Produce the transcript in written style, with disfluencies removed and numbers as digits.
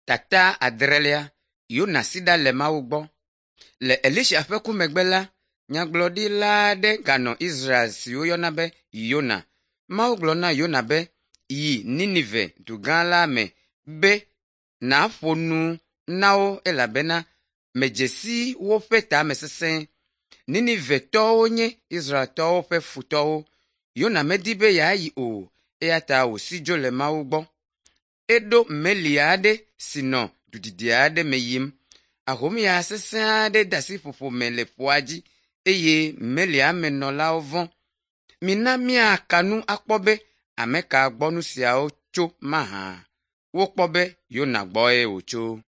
tata adrelia, Yona sida le Mawu gbɔ. Le Elisha ƒe ku megbe la, nyagblɔɖila aɖe ganɔ Israel si woyɔna be Yona. Mawu gblɔ na Yona be yi Ninive dugã la me be nàƒo nu na wo elabena medze si woƒe tame sesẽ. Ninivetɔwo nye Israeltɔwo ƒe futɔwo. Yona medi be yeayi o, eya ta wòsi dzo le Mawu gbɔ. Eɖo meli aɖe si nɔ duɖiɖi aɖe me yim. Ahomya sesẽ aɖe de asi ƒoƒo me le ƒoa dzi, eye melia me nɔlawo vɔ̃. Mina míaka nu akpɔ be ame ka gbɔ nu siawo tso mahã. Wokpɔ be Yona gbɔe wòtso.